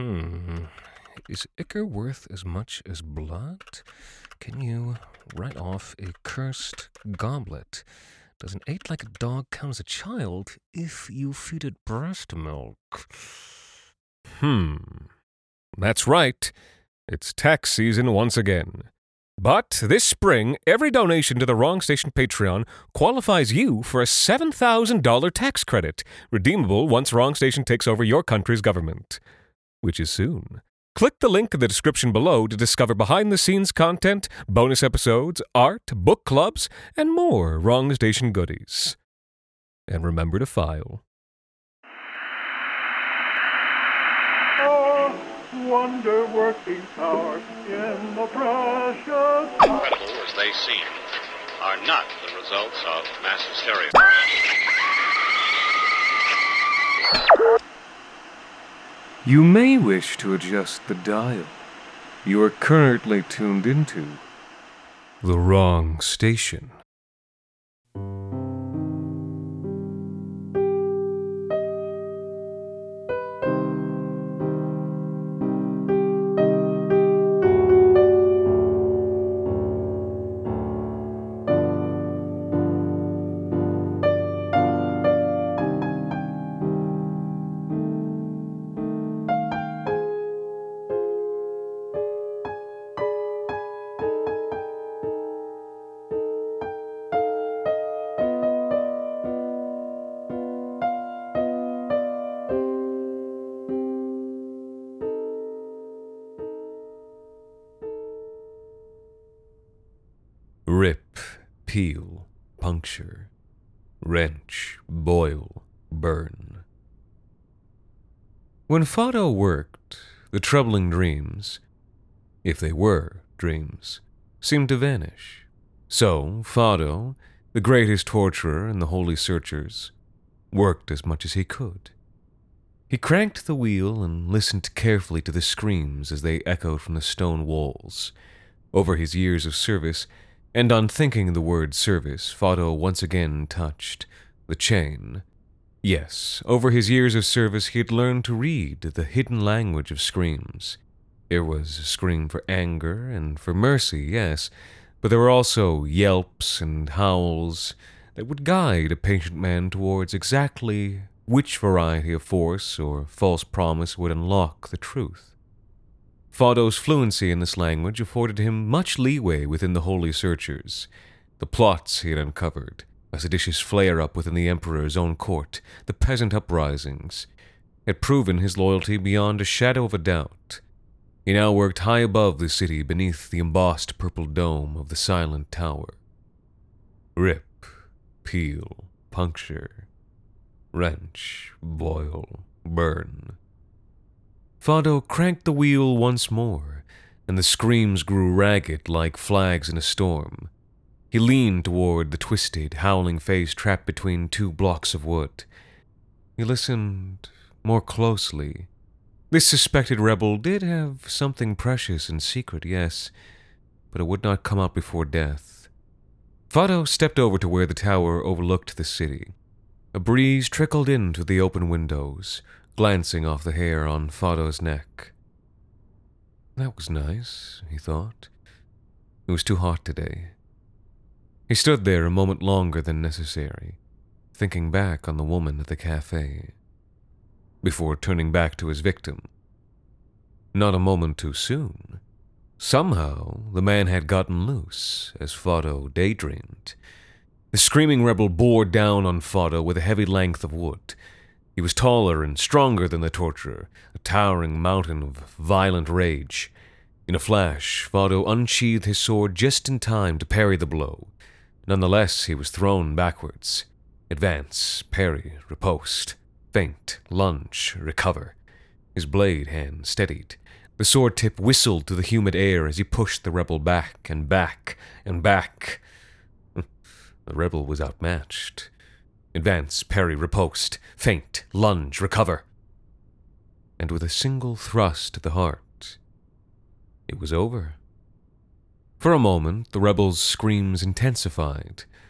Hmm. Is ichor worth as much as blood? Can you write off a cursed goblet? Does an ate like a dog count as a child if you feed it breast milk? That's right. It's tax season once again. But this spring, every donation to the Wrong Station Patreon qualifies you for a $7,000 tax credit, redeemable once Wrong Station takes over your country's government, which is soon. Click the link in the description below to discover behind-the-scenes content, bonus episodes, art, book clubs, and more Wrong Station goodies. And remember to file. Wonder-working power in the precious... Incredible as they seem, are not the results of mass hysteria. You may wish to adjust the dial. You are currently tuned into the wrong station. Rip, peel, puncture, wrench, boil, burn. When Fado worked, the troubling dreams, if they were dreams, seemed to vanish. So Fado, the greatest torturer in the Holy Searchers, worked as much as he could. He cranked the wheel and listened carefully to the screams as they echoed from the stone walls. Over his years of service, and on thinking the word service, Fado once again touched the chain. Yes, over his years of service he had learned to read the hidden language of screams. There was a scream for anger and for mercy, yes, but there were also yelps and howls that would guide a patient man towards exactly which variety of force or false promise would unlock the truth. Fado's fluency in this language afforded him much leeway within the Holy Searchers. The plots he had uncovered, a seditious flare-up within the Emperor's own court, the peasant uprisings, had proven his loyalty beyond a shadow of a doubt. He now worked high above the city beneath the embossed purple dome of the silent tower. Rip, peel, puncture, wrench, boil, burn. Fado cranked the wheel once more, and the screams grew ragged like flags in a storm. He leaned toward the twisted, howling face trapped between two blocks of wood. He listened more closely. This suspected rebel did have something precious in secret, yes, but it would not come out before death. Fado stepped over to where the tower overlooked the city. A breeze trickled in through the open windows, glancing off the hair on Fado's neck. That was nice, he thought. It was too hot today. He stood there a moment longer than necessary, thinking back on the woman at the cafe, before turning back to his victim. Not a moment too soon. Somehow, the man had gotten loose, as Fado daydreamed. The screaming rebel bore down on Fado with a heavy length of wood. He was taller and stronger than the torturer, a towering mountain of violent rage. In a flash, Fado unsheathed his sword just in time to parry the blow. Nonetheless, he was thrown backwards. Advance, parry, riposte, feint, lunge, recover. His blade hand steadied. The sword tip whistled through the humid air as he pushed the rebel back and back and back. The rebel was outmatched. Advance, parry, riposte, feint, lunge, recover. And with a single thrust to the heart, it was over. For a moment, the rebel's screams intensified.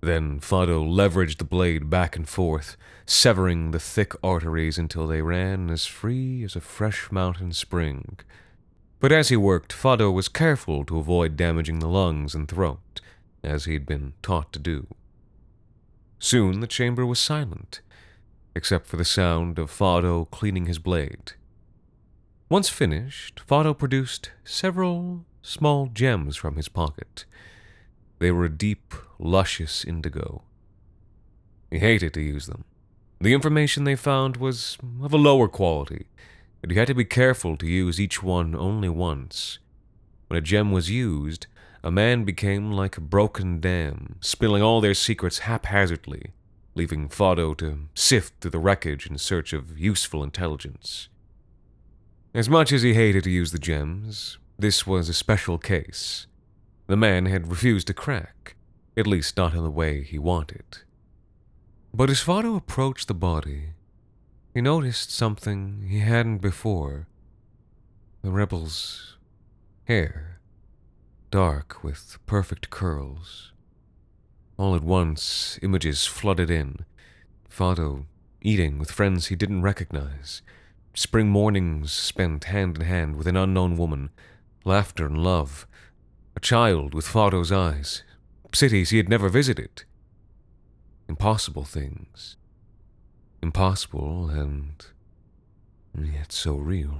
Then Fado leveraged the blade back and forth, severing the thick arteries until they ran as free as a fresh mountain spring. But as he worked, Fado was careful to avoid damaging the lungs and throat, as he'd been taught to do. Soon the chamber was silent, except for the sound of Fado cleaning his blade. Once finished, Fado produced several small gems from his pocket. They were a deep, luscious indigo. He hated to use them. The information they found was of a lower quality, and he had to be careful to use each one only once. When a gem was used, a man became like a broken dam, spilling all their secrets haphazardly, leaving Fado to sift through the wreckage in search of useful intelligence. As much as he hated to use the gems, this was a special case. The man had refused to crack, at least not in the way he wanted. But as Fado approached the body, he noticed something he hadn't before. The rebel's hair, dark with perfect curls. All at once, images flooded in. Fado eating with friends he didn't recognize. Spring mornings spent hand in hand with an unknown woman. Laughter and love. A child with Fado's eyes. Cities he had never visited. Impossible things. Impossible and yet so real.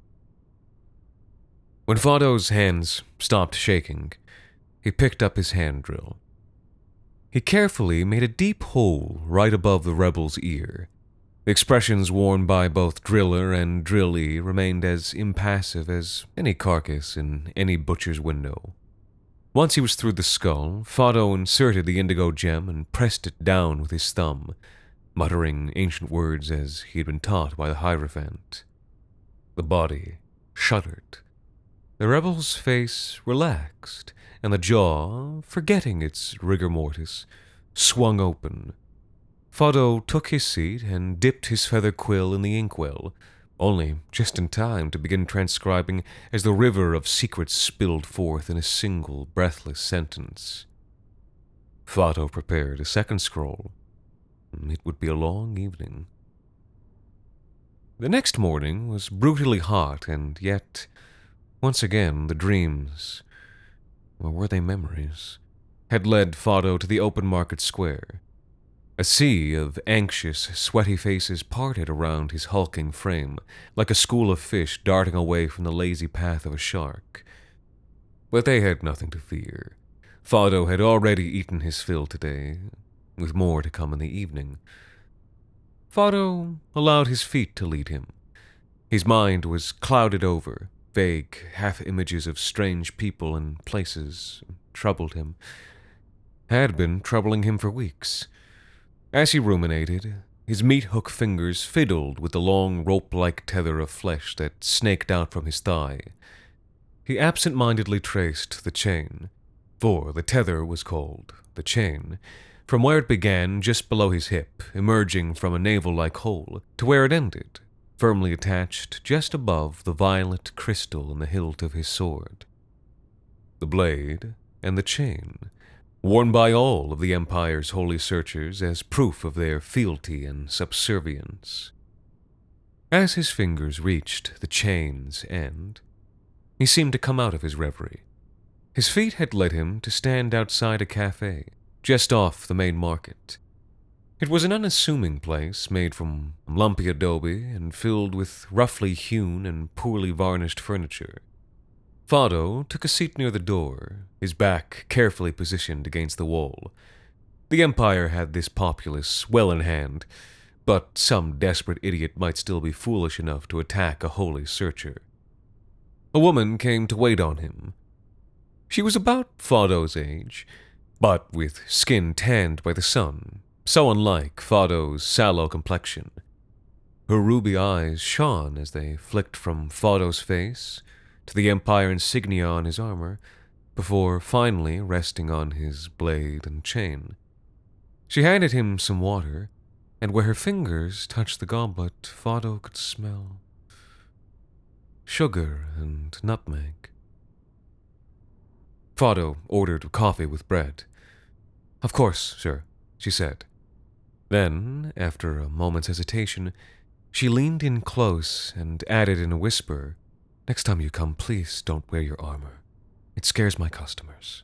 When Fado's hands stopped shaking, he picked up his hand drill. He carefully made a deep hole right above the rebel's ear. The expressions worn by both driller and drillee remained as impassive as any carcass in any butcher's window. Once he was through the skull, Fado inserted the indigo gem and pressed it down with his thumb, muttering ancient words as he had been taught by the Hierophant. The body shuddered. The rebel's face relaxed, and the jaw, forgetting its rigor mortis, swung open. Fado took his seat and dipped his feather quill in the inkwell, only just in time to begin transcribing as the river of secrets spilled forth in a single breathless sentence. Fado prepared a second scroll. It would be a long evening. The next morning was brutally hot, and yet, once again, the dreams, or were they memories, had led Fado to the open market square. A sea of anxious, sweaty faces parted around his hulking frame, like a school of fish darting away from the lazy path of a shark. But they had nothing to fear. Fado had already eaten his fill today, with more to come in the evening. Fado allowed his feet to lead him. His mind was clouded over. Vague half-images of strange people and places troubled him. Had been troubling him for weeks. As he ruminated, his meat-hook fingers fiddled with the long rope-like tether of flesh that snaked out from his thigh. He absent-mindedly traced the chain, for the tether was called the chain, from where it began just below his hip, emerging from a navel-like hole, to where it ended, firmly attached just above the violet crystal in the hilt of his sword. The blade and the chain, worn by all of the Empire's holy searchers as proof of their fealty and subservience. As his fingers reached the chain's end, he seemed to come out of his reverie. His feet had led him to stand outside a cafe, just off the main market. It was an unassuming place made from lumpy adobe and filled with roughly hewn and poorly varnished furniture. Fado took a seat near the door, his back carefully positioned against the wall. The Empire had this populace well in hand, but some desperate idiot might still be foolish enough to attack a holy searcher. A woman came to wait on him. She was about Fado's age, but with skin tanned by the sun, so unlike Fado's sallow complexion. Her ruby eyes shone as they flicked from Fado's face to the Empire insignia on his armor, before finally resting on his blade and chain. She handed him some water, and where her fingers touched the goblet, Fado could smell sugar and nutmeg. Fado ordered coffee with bread. "Of course, sir," she said. Then, after a moment's hesitation, she leaned in close and added in a whisper, "Next time you come, please don't wear your armor. It scares my customers."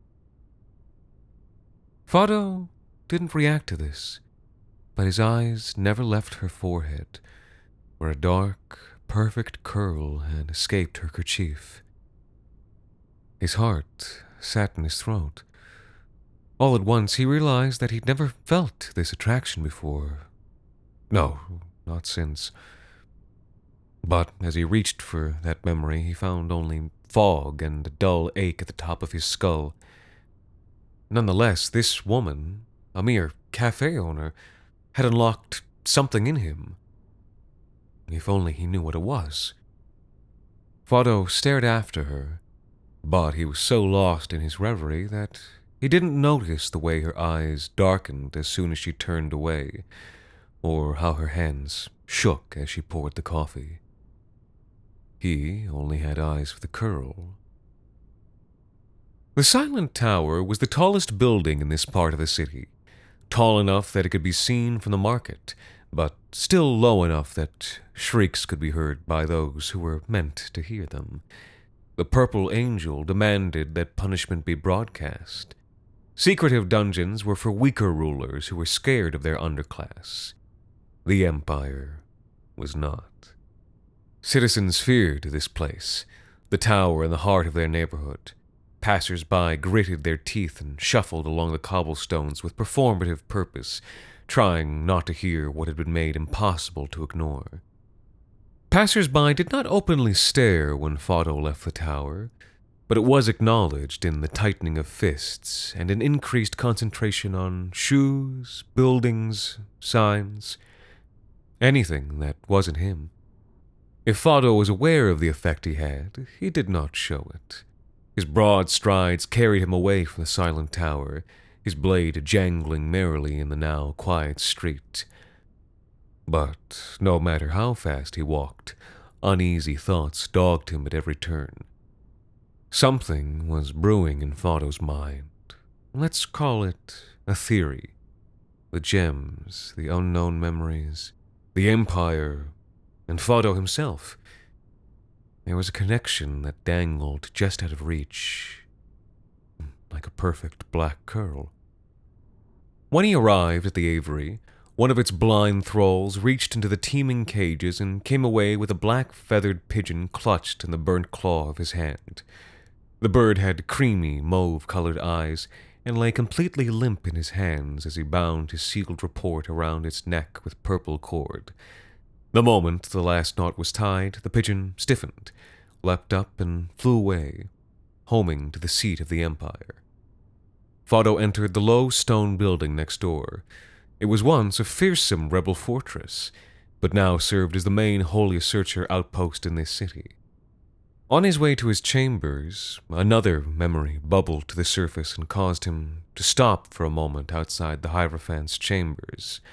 Fado didn't react to this, but his eyes never left her forehead, where a dark, perfect curl had escaped her kerchief. His heart sat in his throat. All at once he realized that he'd never felt this attraction before. No, not since. But as he reached for that memory, he found only fog and a dull ache at the top of his skull. Nonetheless, this woman, a mere cafe owner, had unlocked something in him. If only he knew what it was. Fado stared after her, but he was so lost in his reverie that he didn't notice the way her eyes darkened as soon as she turned away, or how her hands shook as she poured the coffee. He only had eyes for the curl. The Silent Tower was the tallest building in this part of the city, tall enough that it could be seen from the market, but still low enough that shrieks could be heard by those who were meant to hear them. The Purple Angel demanded that punishment be broadcast. Secretive dungeons were for weaker rulers who were scared of their underclass. The Empire was not. Citizens feared this place, the tower in the heart of their neighborhood. Passers-by gritted their teeth and shuffled along the cobblestones with performative purpose, trying not to hear what had been made impossible to ignore. Passers-by did not openly stare when Fado left the tower, but it was acknowledged in the tightening of fists and an increased concentration on shoes, buildings, signs, anything that wasn't him. If Fado was aware of the effect he had, he did not show it. His broad strides carried him away from the Silent Tower, his blade jangling merrily in the now quiet street. But no matter how fast he walked, uneasy thoughts dogged him at every turn. Something was brewing in Fado's mind. Let's call it a theory. The gems, the unknown memories, the Empire, and Fado himself. There was a connection that dangled just out of reach, like a perfect black curl. When he arrived at the aviary, one of its blind thralls reached into the teeming cages and came away with a black feathered pigeon clutched in the burnt claw of his hand. The bird had creamy, mauve-colored eyes and lay completely limp in his hands as he bound his sealed report around its neck with purple cord. The moment the last knot was tied, the pigeon stiffened, leapt up, and flew away, homing to the seat of the Empire. Fado entered the low stone building next door. It was once a fearsome rebel fortress, but now served as the main Holy Searcher outpost in this city. On his way to his chambers, another memory bubbled to the surface and caused him to stop for a moment outside the Hierophant's chambers.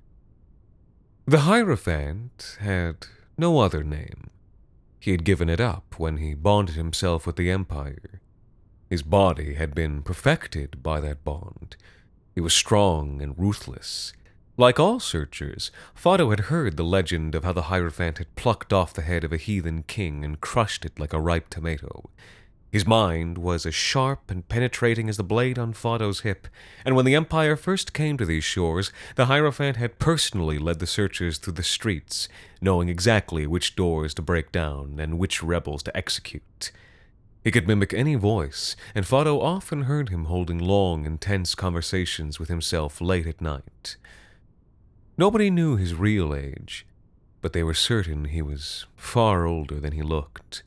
The Hierophant had no other name. He had given it up when he bonded himself with the Empire. His body had been perfected by that bond. He was strong and ruthless. Like all searchers, Fado had heard the legend of how the Hierophant had plucked off the head of a heathen king and crushed it like a ripe tomato. His mind was as sharp and penetrating as the blade on Fado's hip, and when the Empire first came to these shores, the Hierophant had personally led the searchers through the streets, knowing exactly which doors to break down and which rebels to execute. He could mimic any voice, and Fado often heard him holding long, intense conversations with himself late at night. Nobody knew his real age, but they were certain he was far older than he looked.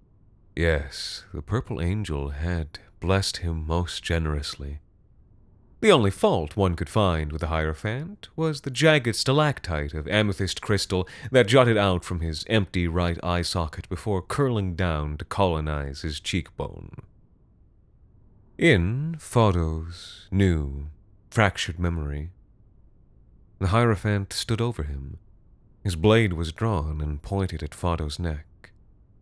Yes, the Purple Angel had blessed him most generously. The only fault one could find with the Hierophant was the jagged stalactite of amethyst crystal that jutted out from his empty right eye socket before curling down to colonize his cheekbone. In Fado's new, fractured memory, the Hierophant stood over him. His blade was drawn and pointed at Fado's neck.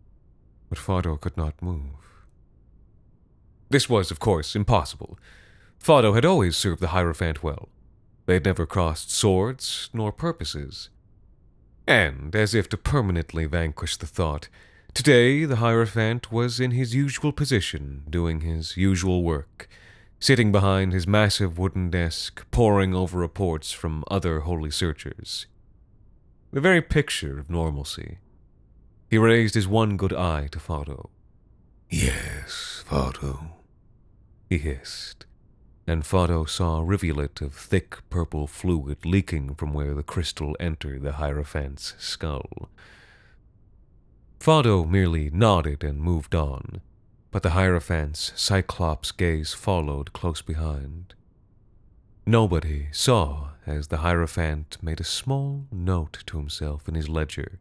But Fado could not move. This was, of course, impossible. Fado had always served the Hierophant well. They had never crossed swords nor purposes. And, as if to permanently vanquish the thought, today the Hierophant was in his usual position, doing his usual work, sitting behind his massive wooden desk, poring over reports from other holy searchers. The very picture of normalcy. He raised his one good eye to Fado. "Yes, Fado," he hissed, and Fado saw a rivulet of thick purple fluid leaking from where the crystal entered the Hierophant's skull. Fado merely nodded and moved on, but the Hierophant's cyclops gaze followed close behind. Nobody saw as the Hierophant made a small note to himself in his ledger.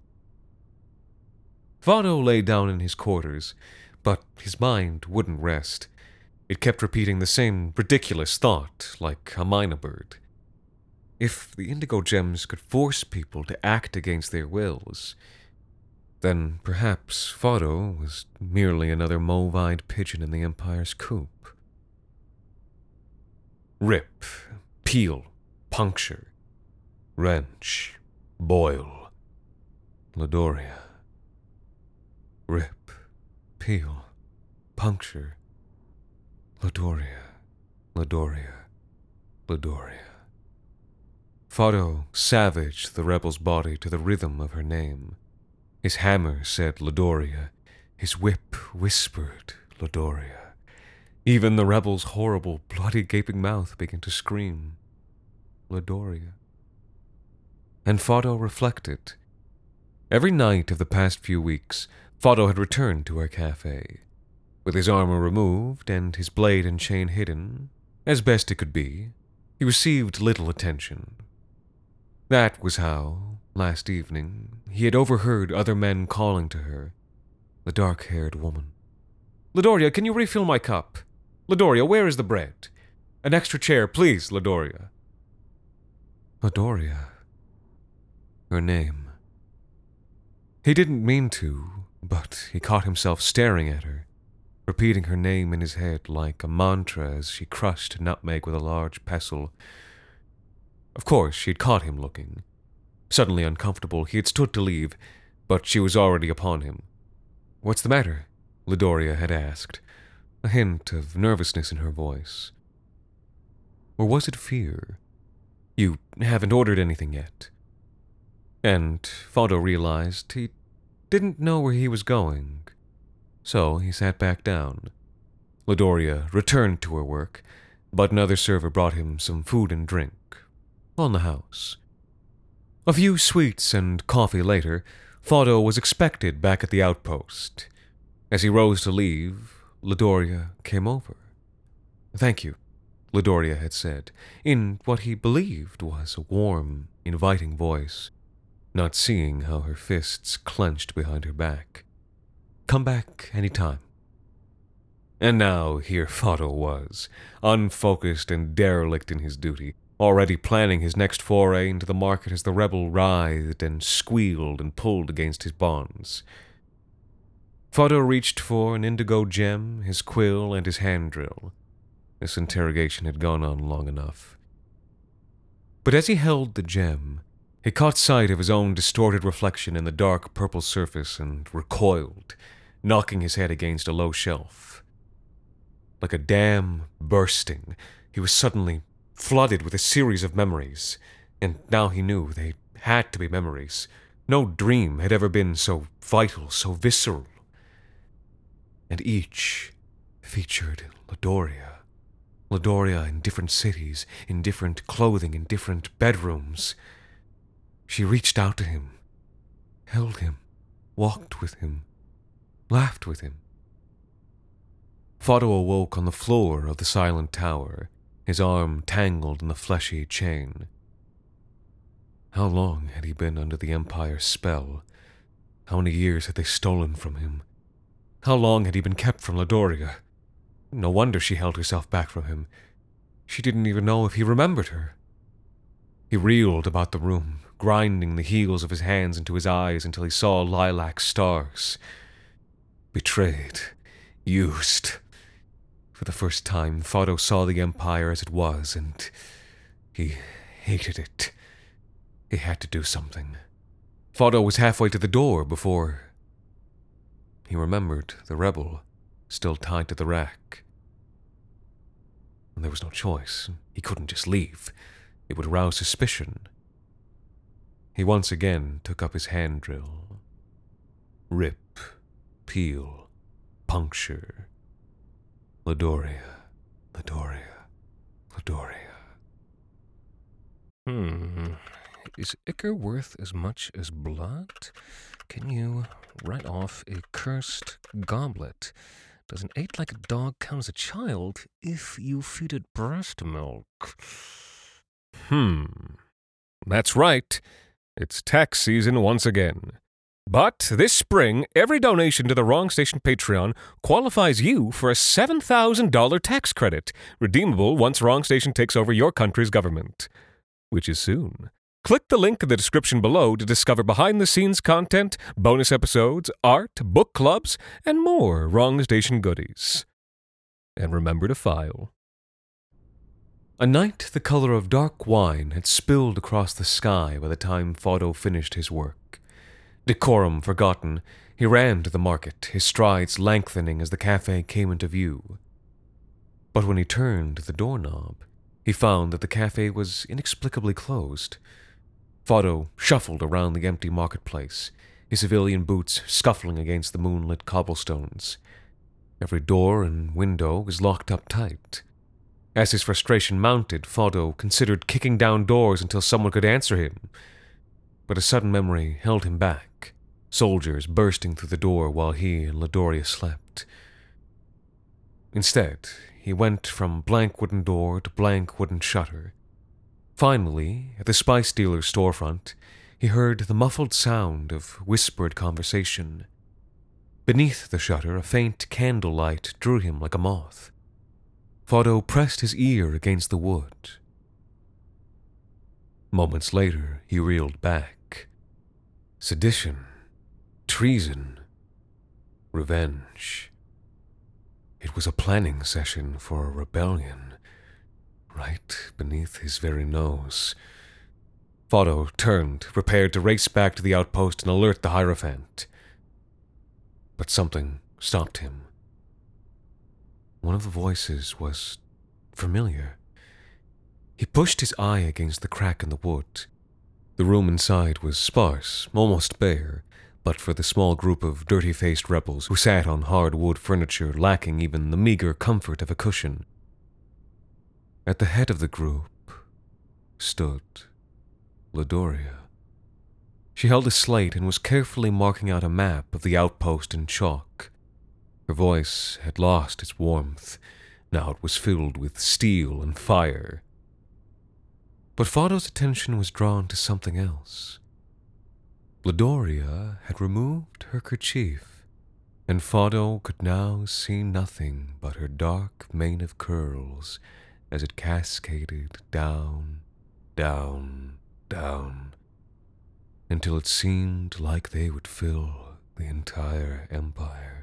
Fado lay down in his quarters, but his mind wouldn't rest. It kept repeating the same ridiculous thought, like a mynah bird. If the indigo gems could force people to act against their wills, then perhaps Fado was merely another mauve-eyed pigeon in the Empire's coop. Rip, peel, puncture, wrench, boil, Ladoria. Rip, peel, puncture, Ladoria, Ladoria, Ladoria. Fado savaged the rebel's body to the rhythm of her name. His hammer said Ladoria. His whip whispered Ladoria. Even the rebel's horrible, bloody, gaping mouth began to scream Ladoria. And Fado reflected. Every night of the past few weeks, Fado had returned to her cafe. With his armor removed and his blade and chain hidden, as best it could be, he received little attention. That was how, last evening, he had overheard other men calling to her, the dark-haired woman. "Ladoria, can you refill my cup? Ladoria, where is the bread? An extra chair, please, Ladoria." Ladoria. Her name. He didn't mean to, but he caught himself staring at her, repeating her name in his head like a mantra as she crushed a nutmeg with a large pestle. Of course, she had caught him looking. Suddenly uncomfortable, he had stood to leave, but she was already upon him. "What's the matter?" Ladoria had asked, a hint of nervousness in her voice. Or was it fear? "You haven't ordered anything yet." And Fado realized he didn't know where he was going. So he sat back down. Ladoria returned to her work, but another server brought him some food and drink. On the house. A few sweets and coffee later, Fado was expected back at the outpost. As he rose to leave, Ladoria came over. "Thank you," Ladoria had said, in what he believed was a warm, inviting voice, not seeing how her fists clenched behind her back. "Come back any time." And now here Fado was, unfocused and derelict in his duty, already planning his next foray into the market as the rebel writhed and squealed and pulled against his bonds. Fado reached for an indigo gem, his quill, and his hand drill. This interrogation had gone on long enough. But as he held the gem, he caught sight of his own distorted reflection in the dark purple surface and recoiled, knocking his head against a low shelf. Like a dam bursting, he was suddenly flooded with a series of memories, and now he knew they had to be memories. No dream had ever been so vital, so visceral. And each featured Ladoria. Ladoria in different cities, in different clothing, in different bedrooms. She reached out to him, held him, walked with him, laughed with him. Fado awoke on the floor of the silent tower, his arm tangled in the fleshy chain. How long had he been under the Empire's spell? How many years had they stolen from him? How long had he been kept from Ladoria? No wonder she held herself back from him. She didn't even know if he remembered her. He reeled about the room, grinding the heels of his hands into his eyes until he saw lilac stars. Betrayed. Used. For the first time, Fado saw the Empire as it was, and he hated it. He had to do something. Fado was halfway to the door before he remembered the rebel still tied to the rack. And there was no choice. He couldn't just leave. It would arouse suspicion. He once again took up his hand drill. Rip, peel, puncture. Ladoria, Ladoria, Ladoria. Is ichor worth as much as blood? Can you write off a cursed goblet? Does an ate like a dog count as a child if you feed it breast milk? That's right. It's tax season once again. But this spring, every donation to the Wrong Station Patreon qualifies you for a $7,000 tax credit, redeemable once Wrong Station takes over your country's government. Which is soon. Click the link in the description below to discover behind-the-scenes content, bonus episodes, art, book clubs, and more Wrong Station goodies. And remember to file. A night the color of dark wine had spilled across the sky by the time Fado finished his work. Decorum forgotten, he ran to the market, his strides lengthening as the cafe came into view. But when he turned the doorknob, he found that the cafe was inexplicably closed. Fado shuffled around the empty marketplace, his civilian boots scuffling against the moonlit cobblestones. Every door and window was locked up tight. As his frustration mounted, Fado considered kicking down doors until someone could answer him. But a sudden memory held him back, soldiers bursting through the door while he and Ladoria slept. Instead, he went from blank wooden door to blank wooden shutter. Finally, at the spice dealer's storefront, he heard the muffled sound of whispered conversation. Beneath the shutter, a faint candlelight drew him like a moth. Fado pressed his ear against the wood. Moments later, he reeled back. Sedition, treason, revenge. It was a planning session for a rebellion, right beneath his very nose. Fado turned, prepared to race back to the outpost and alert the Hierophant. But something stopped him. One of the voices was familiar. He pushed his eye against the crack in the wood. The room inside was sparse, almost bare, but for the small group of dirty-faced rebels who sat on hard wood furniture lacking even the meager comfort of a cushion. At the head of the group stood Ladoria. She held a slate and was carefully marking out a map of the outpost in chalk. Her voice had lost its warmth. Now it was filled with steel and fire. But Fado's attention was drawn to something else. Ladoria had removed her kerchief, and Fado could now see nothing but her dark mane of curls as it cascaded down, down, down, until it seemed like they would fill the entire empire.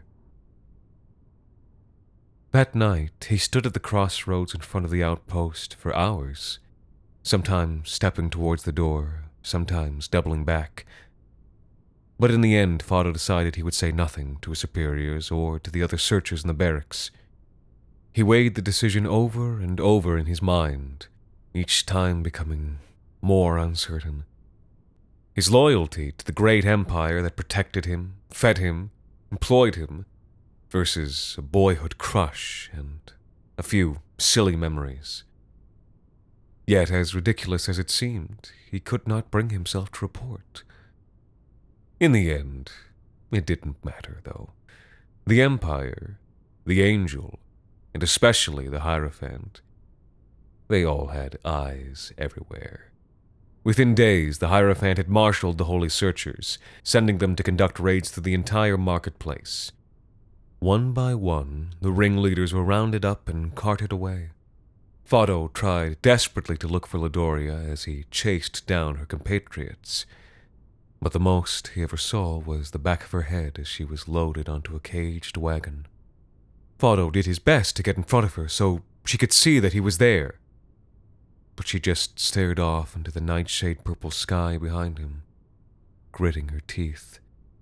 That night, he stood at the crossroads in front of the outpost for hours, sometimes stepping towards the door, sometimes doubling back. But in the end, Fado decided he would say nothing to his superiors or to the other searchers in the barracks. He weighed the decision over and over in his mind, each time becoming more uncertain. His loyalty to the great empire that protected him, fed him, employed him, versus a boyhood crush and a few silly memories. Yet, as ridiculous as it seemed, he could not bring himself to report. In the end, it didn't matter, though. The Empire, the Angel, and especially the Hierophant, they all had eyes everywhere. Within days, the Hierophant had marshaled the Holy Searchers, sending them to conduct raids through the entire marketplace. One by one, the ringleaders were rounded up and carted away. Fado tried desperately to look for Ladoria as he chased down her compatriots, but the most he ever saw was the back of her head as she was loaded onto a caged wagon. Fado did his best to get in front of her so she could see that he was there. But she just stared off into the nightshade purple sky behind him, gritting her teeth.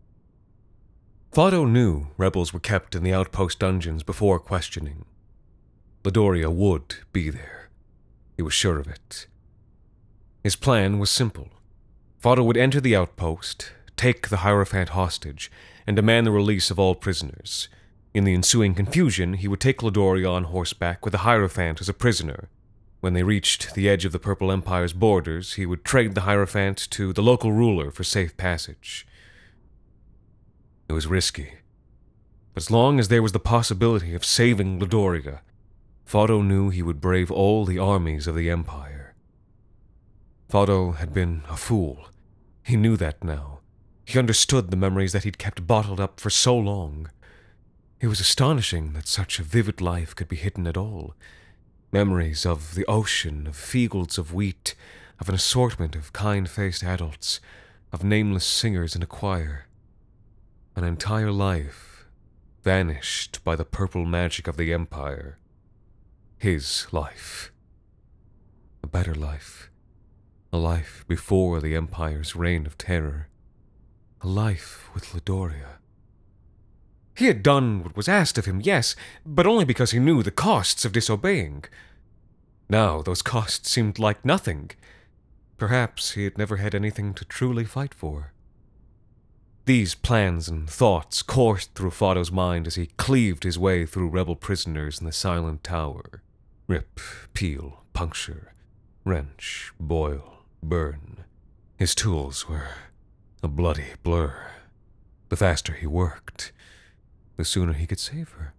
Fado knew rebels were kept in the outpost dungeons before questioning. Ladoria would be there. He was sure of it. His plan was simple. Fado would enter the outpost, take the Hierophant hostage, and demand the release of all prisoners. In the ensuing confusion, he would take Ladoria on horseback with the Hierophant as a prisoner. When they reached the edge of the Purple Empire's borders, he would trade the Hierophant to the local ruler for safe passage. It was risky. But as long as there was the possibility of saving Ladoria, Fado knew he would brave all the armies of the Empire. Fado had been a fool. He knew that now. He understood the memories that he'd kept bottled up for so long. It was astonishing that such a vivid life could be hidden at all. Memories of the ocean, of fields of wheat, of an assortment of kind-faced adults, of nameless singers in a choir. An entire life vanished by the purple magic of the Empire. His life. A better life. A life before the Empire's reign of terror. A life with Ladoria. He had done what was asked of him, yes, but only because he knew the costs of disobeying. Now those costs seemed like nothing. Perhaps he had never had anything to truly fight for. These plans and thoughts coursed through Fado's mind as he cleaved his way through rebel prisoners in the silent tower. Rip, peel, puncture, wrench, boil, burn. His tools were a bloody blur. The faster he worked, the sooner he could save her.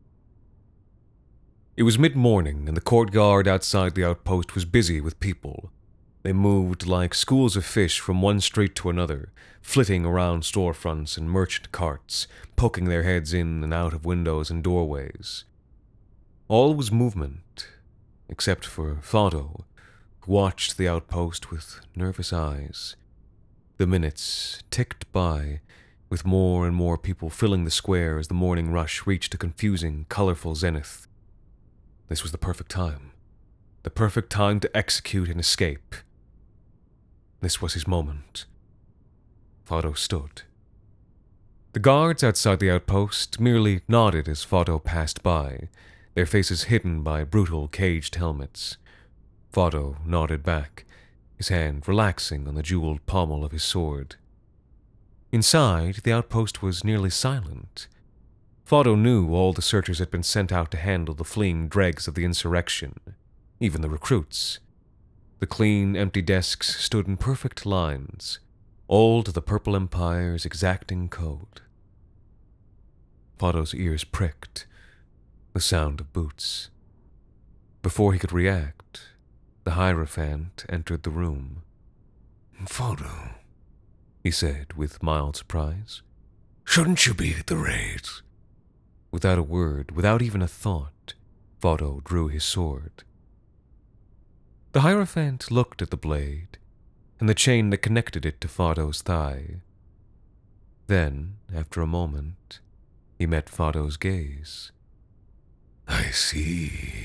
It was mid-morning, and the courtyard outside the outpost was busy with people. They moved like schools of fish from one street to another, flitting around storefronts and merchant carts, poking their heads in and out of windows and doorways. All was movement, except for Fado, who watched the outpost with nervous eyes. The minutes ticked by, with more and more people filling the square as the morning rush reached a confusing, colorful zenith. This was the perfect time. The perfect time to execute and escape. This was his moment. Fado stood. The guards outside the outpost merely nodded as Fado passed by, their faces hidden by brutal caged helmets. Fado nodded back, his hand relaxing on the jeweled pommel of his sword. Inside, the outpost was nearly silent. Fado knew all the searchers had been sent out to handle the fleeing dregs of the insurrection, even the recruits. The clean, empty desks stood in perfect lines, all to the Purple Empire's exacting code. Fado's ears pricked, the sound of boots. Before he could react, the Hierophant entered the room. "Fado," he said with mild surprise. "Shouldn't you be at the raids?" Without a word, without even a thought, Fado drew his sword. The Hierophant looked at the blade, and the chain that connected it to Fado's thigh. Then, after a moment, he met Fado's gaze. "I see,"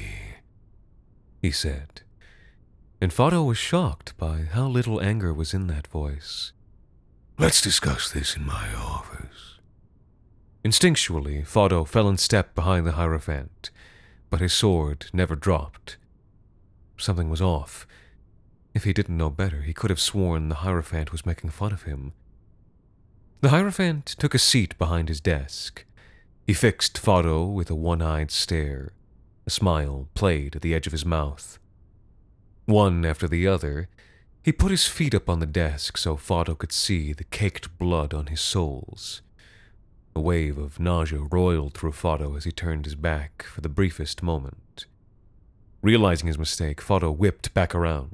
he said, and Fado was shocked by how little anger was in that voice. "Let's discuss this in my office." Instinctually, Fado fell in step behind the Hierophant, but his sword never dropped. Something was off. If he didn't know better, he could have sworn the Hierophant was making fun of him. The Hierophant took a seat behind his desk. He fixed Fado with a one-eyed stare. A smile played at the edge of his mouth. One after the other, he put his feet up on the desk so Fado could see the caked blood on his soles. A wave of nausea roiled through Fado as he turned his back for the briefest moment. Realizing his mistake, Fado whipped back around.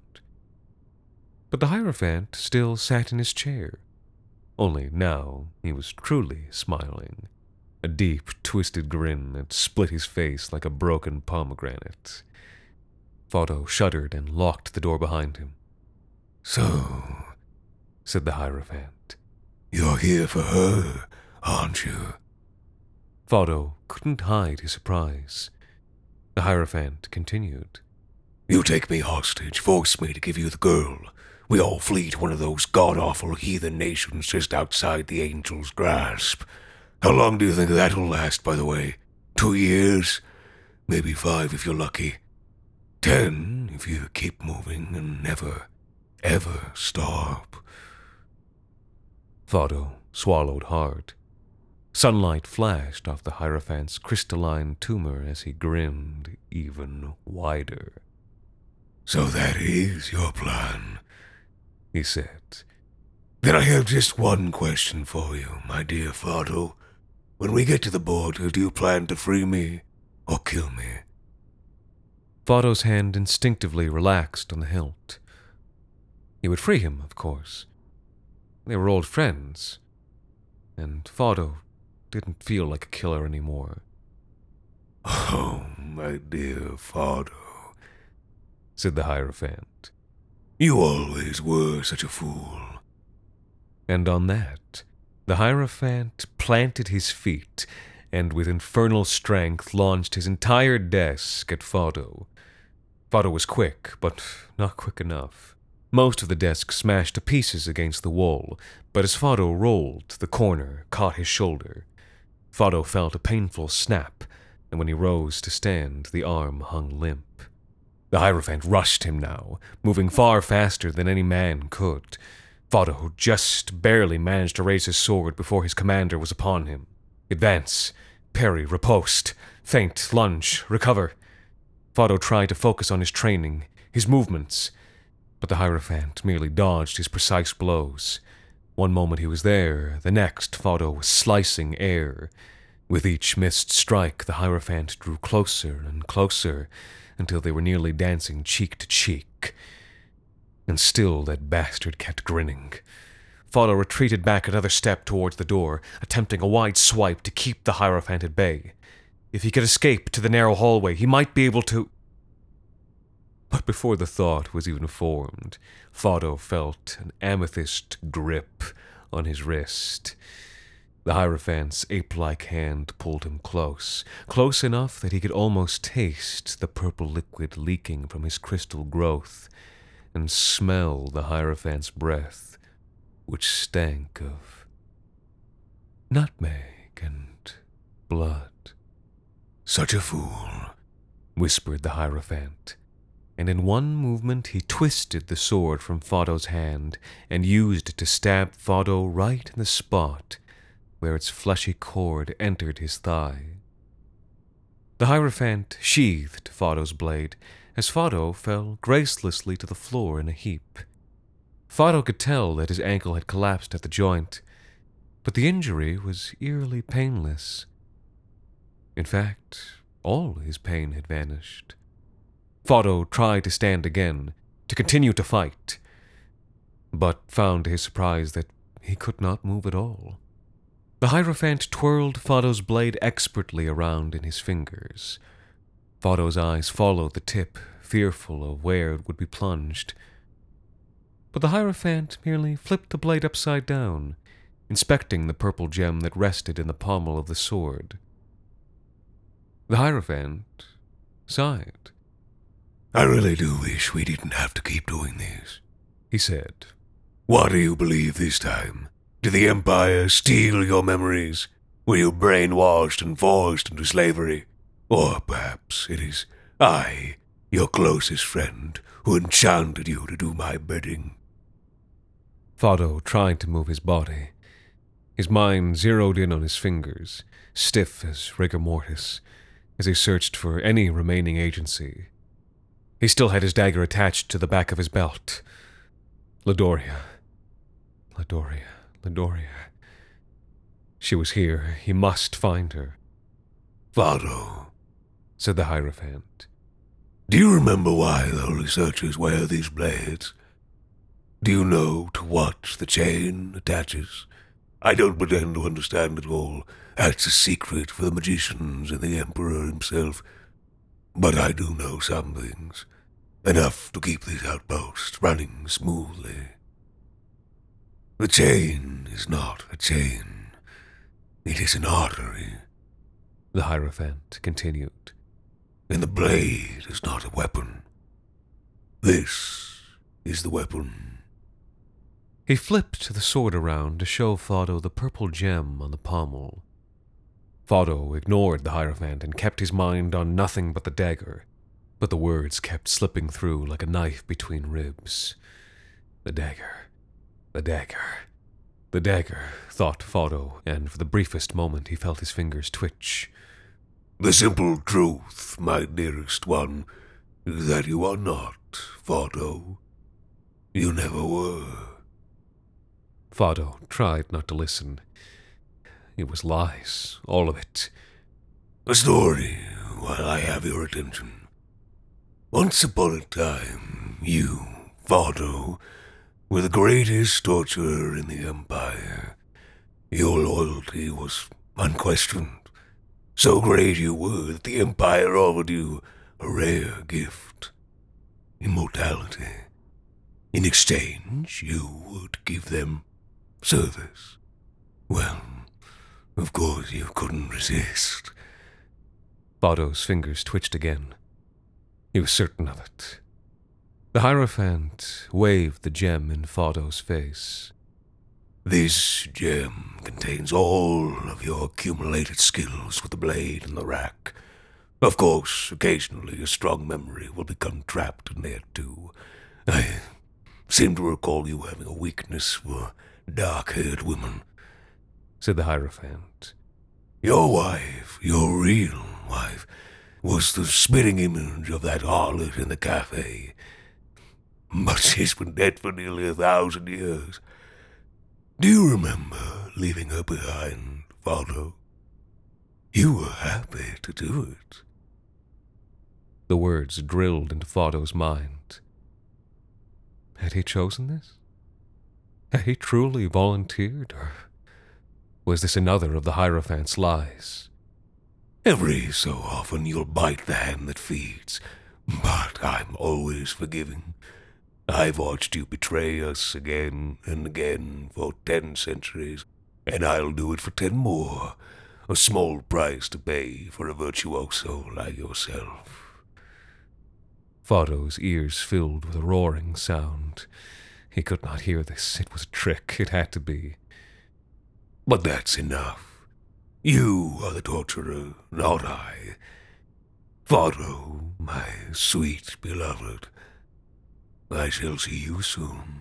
But the Hierophant still sat in his chair. Only now he was truly smiling. A deep, twisted grin that split his face like a broken pomegranate. Fado shuddered and locked the door behind him. "So," said the Hierophant, "you're here for her, aren't you?" Fado couldn't hide his surprise. The Hierophant continued. You take me hostage, force me to give you the girl. We all flee to one of those god-awful heathen nations just outside the angel's grasp. How long do you think that'll last, by the way? 2 years? Maybe 5 if you're lucky. 10 if you keep moving and never, ever stop. Fado swallowed hard. Sunlight flashed off the Hierophant's crystalline tumor as he grinned even wider. So that is your plan, he said. Then I have just one question for you, my dear Fado. When we get to the border, do you plan to free me or kill me? Fado's hand instinctively relaxed on the hilt. He would free him, of course. They were old friends, and Fado didn't feel like a killer anymore. Oh, my dear Fado, said the Hierophant. You always were such a fool. And on that, the Hierophant planted his feet and with infernal strength launched his entire desk at Fado. Fado was quick, but not quick enough. Most of the desk smashed to pieces against the wall, but as Fado rolled, the corner caught his shoulder. Fado felt a painful snap, and when he rose to stand, the arm hung limp. The Hierophant rushed him now, moving far faster than any man could. Fado just barely managed to raise his sword before his commander was upon him. Advance, parry, riposte, feint, lunge, recover. Fado tried to focus on his training, his movements, but the Hierophant merely dodged his precise blows. One moment he was there, the next Fado was slicing air. With each missed strike, the Hierophant drew closer and closer, until they were nearly dancing cheek to cheek. And still that bastard kept grinning. Fado retreated back another step towards the door, attempting a wide swipe to keep the Hierophant at bay. If he could escape to the narrow hallway, he might be able to... But before the thought was even formed, Fado felt an amethyst grip on his wrist. The Hierophant's ape-like hand pulled him close, close enough that he could almost taste the purple liquid leaking from his crystal growth, and smell the Hierophant's breath, which stank of nutmeg and blood. Such a fool, whispered the Hierophant, and in one movement he twisted the sword from Fado's hand and used it to stab Fado right in the spot where its fleshy cord entered his thigh. The Hierophant sheathed Fado's blade as Fado fell gracelessly to the floor in a heap. Fado could tell that his ankle had collapsed at the joint, but the injury was eerily painless. In fact, all his pain had vanished. Fado tried to stand again, to continue to fight, but found to his surprise that he could not move at all. The Hierophant twirled Fado's blade expertly around in his fingers. Fado's eyes followed the tip, fearful of where it would be plunged. But the Hierophant merely flipped the blade upside down, inspecting the purple gem that rested in the pommel of the sword. The Hierophant sighed. I really do wish we didn't have to keep doing this, he said. What do you believe this time? Did the Empire steal your memories? Were you brainwashed and forced into slavery? Or perhaps it is I, your closest friend, who enchanted you to do my bidding? Fado tried to move his body. His mind zeroed in on his fingers, stiff as rigor mortis, as he searched for any remaining agency. He still had his dagger attached to the back of his belt. Ladoria. She was here. He must find her. Fado, said the Hierophant. Do you remember why the Holy Searchers wear these blades? Do you know to what the chain attaches? I don't pretend to understand it all. That's a secret for the magicians and the Emperor himself. But I do know some things. Enough to keep these outposts running smoothly. The chain is not a chain. It is an artery. the Hierophant continued. And the blade is not a weapon. This is the weapon. He flipped the sword around to show Fado the purple gem on the pommel. Fado ignored the Hierophant and kept his mind on nothing but the dagger, but the words kept slipping through like a knife between ribs. The dagger, the dagger, the dagger, thought Fado, and for the briefest moment he felt his fingers twitch. The simple truth, my dearest one, is that you are not Fado. You never were. Fado tried not to listen. It was lies, all of it. A story, while I have your attention. Once upon a time, you, Fado, were the greatest torturer in the Empire. Your loyalty was unquestioned. So great you were that the Empire offered you a rare gift. Immortality. In exchange, you would give them service. Well, of course you couldn't resist. Fado's fingers twitched again. He was certain of it. The Hierophant waved the gem in Fado's face. This gem contains all of your accumulated skills with the blade and the rack. Of course, occasionally a strong memory will become trapped in there too. I seem to recall you having a weakness for dark-haired women, said the Hierophant. Your wife, your real wife, was the spitting image of that harlot in the cafe. But she's been dead for nearly 1,000 years. Do you remember leaving her behind, Fado? You were happy to do it. The words drilled into Fado's mind. Had he chosen this? Had he truly volunteered, or was this another of the Hierophant's lies? Every so often you'll bite the hand that feeds, but I'm always forgiving. I've watched you betray us again and again for 10 centuries, and I'll do it for 10 more. A small price to pay for a virtuoso like yourself. Fado's ears filled with a roaring sound. He could not hear this. It was a trick. It had to be. But that's enough. You are the torturer, not I. Fado, my sweet beloved, I shall see you soon.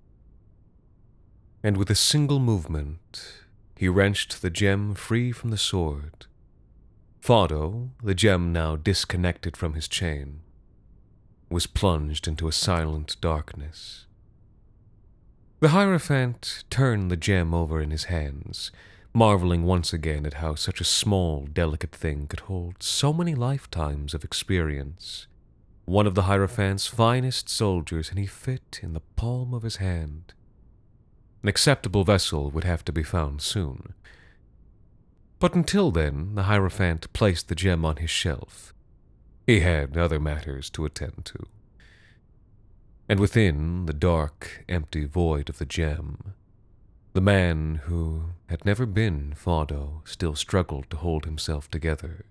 And with a single movement, he wrenched the gem free from the sword. Fado, the gem now disconnected from his chain, was plunged into a silent darkness. The Hierophant turned the gem over in his hands, marveling once again at how such a small, delicate thing could hold so many lifetimes of experience. One of the Hierophant's finest soldiers, and he fit in the palm of his hand. An acceptable vessel would have to be found soon. But until then, the Hierophant placed the gem on his shelf. He had other matters to attend to. And within the dark, empty void of the gem, the man who had never been Fado still struggled to hold himself together.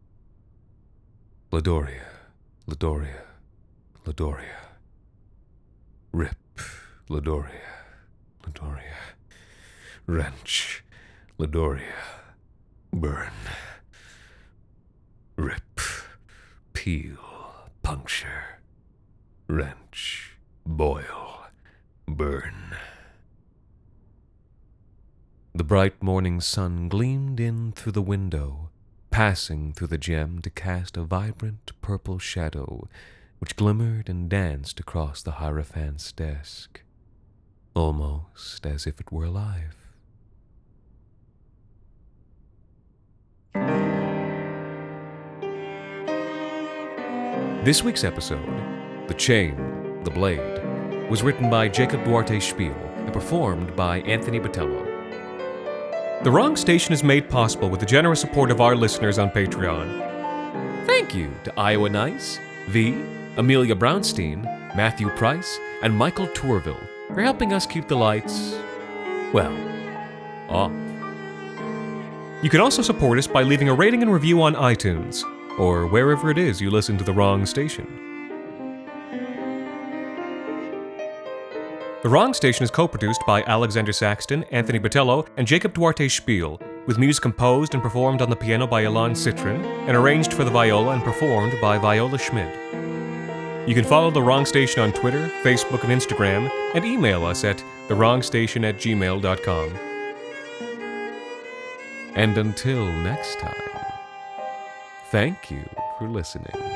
Ladoria, Ladoria, Ladoria. Rip, Ladoria, Ladoria. Wrench, Ladoria, burn. Rip, peel, puncture. Wrench, boil, burn. The bright morning sun gleamed in through the window, passing through the gem to cast a vibrant purple shadow, which glimmered and danced across the Hierophant's desk, almost as if it were alive. This week's episode, The Chain, the Blade, was written by Jacob Duarte Spiel and performed by Anthony Botello. The Wrong Station is made possible with the generous support of our listeners on Patreon. Thank you to Iowa Nice, V, Amelia Brownstein, Matthew Price, and Michael Tourville for helping us keep the lights, well, off. You can also support us by leaving a rating and review on iTunes, or wherever it is you listen to The Wrong Station. The Wrong Station is co-produced by Alexander Saxton, Anthony Botello, and Jacob Duarte Spiel, with music composed and performed on the piano by Ilan Citrin, and arranged for the viola and performed by Viola Schmid. You can follow The Wrong Station on Twitter, Facebook, and Instagram, and email us at thewrongstation@gmail.com. And until next time, thank you for listening.